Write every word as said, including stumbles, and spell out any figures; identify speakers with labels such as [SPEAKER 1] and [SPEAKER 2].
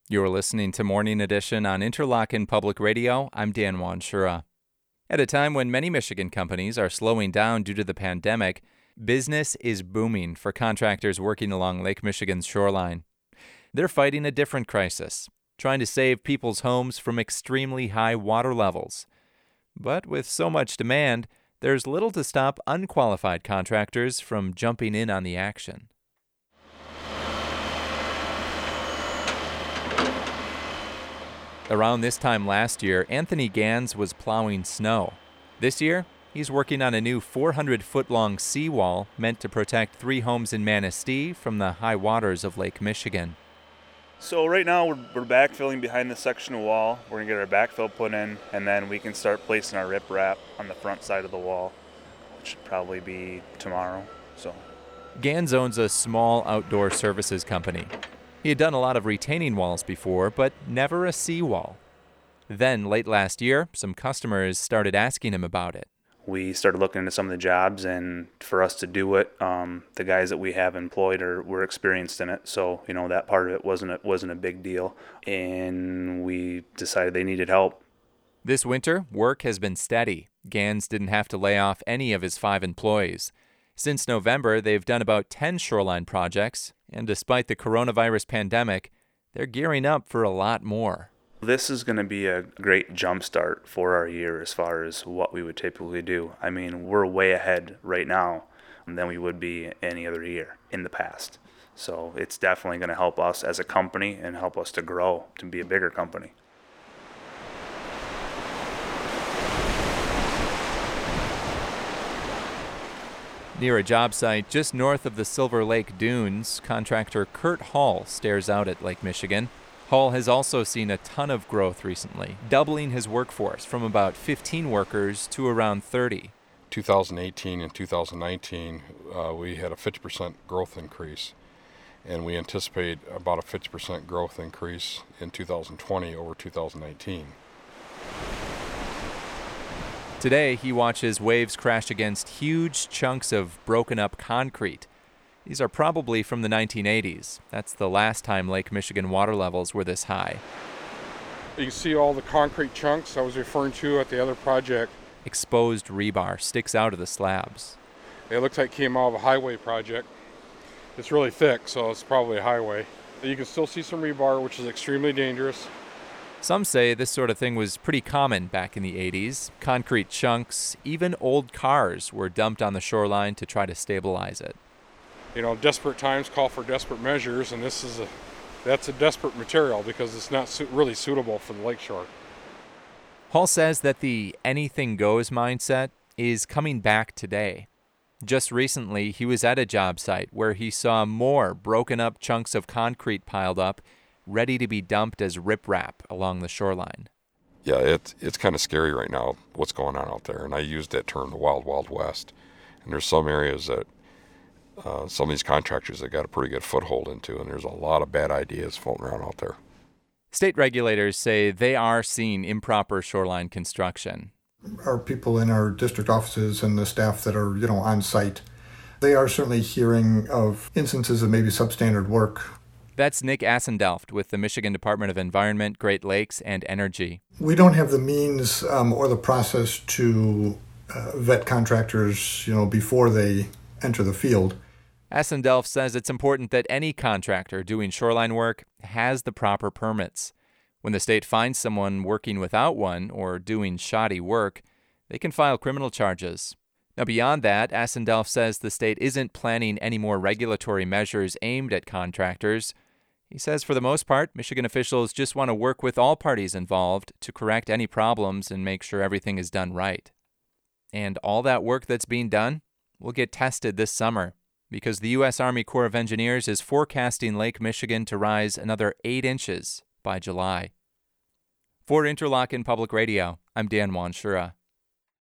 [SPEAKER 1] You're listening to Morning Edition on Interlochen Public Radio. I'm Dan Wanshura. At a time when many Michigan companies are slowing down due to the pandemic, business is booming for contractors working along Lake Michigan's shoreline. They're fighting a different crisis, trying to save people's homes from extremely high water levels. But with so much demand, there's little to stop unqualified contractors from jumping in on the action. Around this time last year, Anthony Gans was plowing snow. This year, he's working on a new four hundred foot long seawall meant to protect three homes in Manistee from the high waters of Lake Michigan.
[SPEAKER 2] So right now we're, we're backfilling behind this section of wall. We're going to get our backfill put in, and then we can start placing our riprap on the front side of the wall, which should probably be tomorrow. So,
[SPEAKER 1] Gans owns a small outdoor services company. He had done a lot of retaining walls before, but never a seawall. Then, late last year, some customers started asking him about it.
[SPEAKER 2] We started looking into some of the jobs, and for us to do it, um, the guys that we have employed are were experienced in it. So, you know, that part of it wasn't a, wasn't a big deal, and we decided they needed help.
[SPEAKER 1] This winter, work has been steady. Gans didn't have to lay off any of his five employees. Since November, they've done about ten shoreline projects, and despite the coronavirus pandemic, they're gearing up for a lot more.
[SPEAKER 2] This is going to be a great jumpstart for our year as far as what we would typically do. I mean, we're way ahead right now than we would be any other year in the past. So it's definitely going to help us as a company and help us to grow, to be a bigger company.
[SPEAKER 1] Near a job site just north of the Silver Lake Dunes, contractor Kurt Hall stares out at Lake Michigan. Hall has also seen a ton of growth recently, doubling his workforce from about fifteen workers to around thirty.
[SPEAKER 3] twenty eighteen and two thousand nineteen, uh, we had a fifty percent growth increase, and we anticipate about a fifty percent growth increase in two thousand twenty over two thousand nineteen.
[SPEAKER 1] Today, he watches waves crash against huge chunks of broken-up concrete. These are probably from the nineteen eighties. That's the last time Lake Michigan water levels were this high.
[SPEAKER 3] You can see all the concrete chunks I was referring to at the other project.
[SPEAKER 1] Exposed rebar sticks out of the slabs.
[SPEAKER 3] It looks like it came out of a highway project. It's really thick, so it's probably a highway. You can still see some rebar, which is extremely dangerous.
[SPEAKER 1] Some say this sort of thing was pretty common back in the eighties. Concrete chunks, even old cars, were dumped on the shoreline to try to stabilize it.
[SPEAKER 3] You know, desperate times call for desperate measures, and this is a that's a desperate material because it's not su- really suitable for the lakeshore.
[SPEAKER 1] Hall says that the anything goes mindset is coming back today. Just recently, he was at a job site where he saw more broken up chunks of concrete piled up, ready to be dumped as riprap along the shoreline.
[SPEAKER 4] Yeah, it, it's kind of scary right now what's going on out there, and I used that term, the wild, wild west. And there's some areas that uh, some of these contractors have got a pretty good foothold into, and there's a lot of bad ideas floating around out there.
[SPEAKER 1] State regulators say they are seeing improper shoreline construction.
[SPEAKER 5] Our people in our district offices and the staff that are, you know, on site, they are certainly hearing of instances of maybe substandard work.
[SPEAKER 1] That's Nick Assendelft with the Michigan Department of Environment, Great Lakes, and Energy.
[SPEAKER 5] We don't have the means um, or the process to uh, vet contractors, you know, before they enter the field.
[SPEAKER 1] Assendelft says it's important that any contractor doing shoreline work has the proper permits. When the state finds someone working without one or doing shoddy work, they can file criminal charges. Now, beyond that, Assendelft says the state isn't planning any more regulatory measures aimed at contractors. He says for the most part, Michigan officials just want to work with all parties involved to correct any problems and make sure everything is done right. And all that work that's being done will get tested this summer because the U S Army Corps of Engineers is forecasting Lake Michigan to rise another eight inches by July. For Interlochen Public Radio, I'm Dan Wanshura.